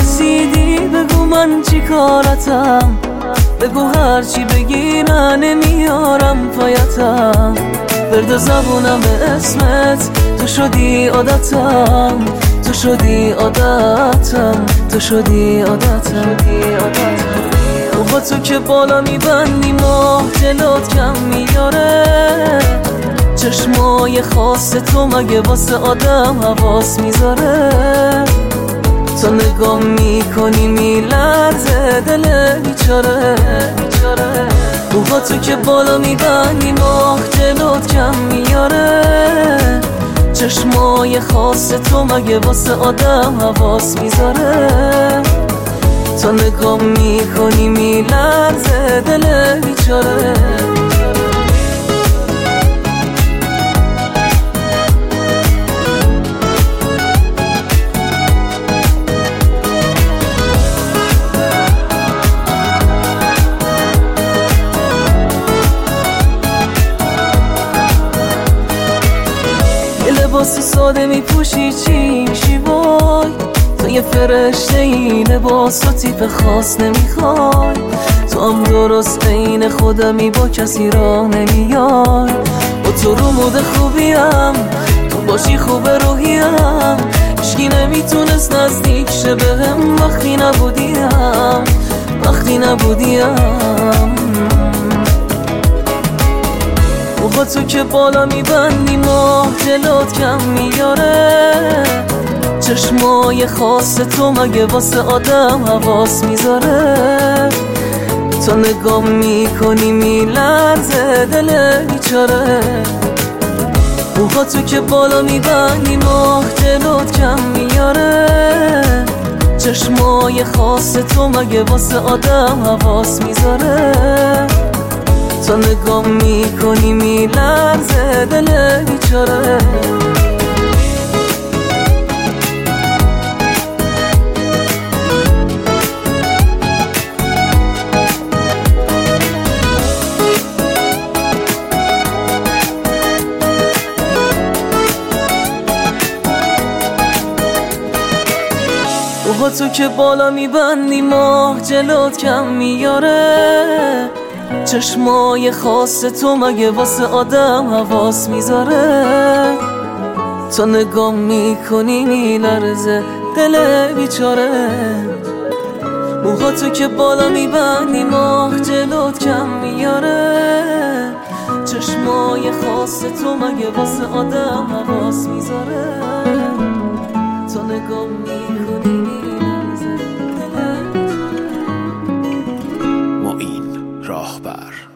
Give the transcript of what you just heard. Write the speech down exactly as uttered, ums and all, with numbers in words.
رسیدی بگو من چی کارتم، بگو هرچی بگی من نمیارم پایتم. برد زبونم به اسمت، تو شدی عادتم، تو شدی عادتم، تو شدی عادتم. و با تو که بالا میبندی ماه جلوت کم میاره، چشمای خاص تو مگه واسه آدم حواس میذاره. تو نگاه میکنی میلرزه دل بیچاره. و با تو که بالا میبندی ماه جلوت کم میاره، چشمای خاص تو مگه واسه آدم حواس میذاره. تو نگاه میکنی میلرزه دل بیچاره. لباس ساده میپوشی چی میشی وای، تو یه فرشته ای لباس و تیپ خاص نمیخوای. تو هم درست عین خودمی با کسی راه نمیای. با تو رو مود خوبیم، تو باشی خوب روحیم، هیچکی نمیتونست نزدیک شه بهم وقتی نبودیم، وقتی نبودیم. و با تو که بالا میبندی ماه جلوت کم میاره، چشمای خاص تو مگه واسه آدم حواس میذاره. تو نگاه میکنی میلرزه دل بیچاره. و با تو که بالا میبندی ماه جلوت کم میاره، چشمای خاص تو مگه واسه آدم حواس میذاره. تو نگاه میکنی میلرزه دل بیچاره. و با تو که بالا میبندی ماه جلوت کم میاره، چشمای خاص تو مگه واسه آدم حواس میذاره. تو نگاه میکنی میلرزه دل بیچاره. موها تو که بالا میبندی ماه جلوت کم میاره، چشمای خاص تو مگه واسه آدم حواس میذاره. تو نگاه میکنی میلرزه دل بیچاره. معین راهبر.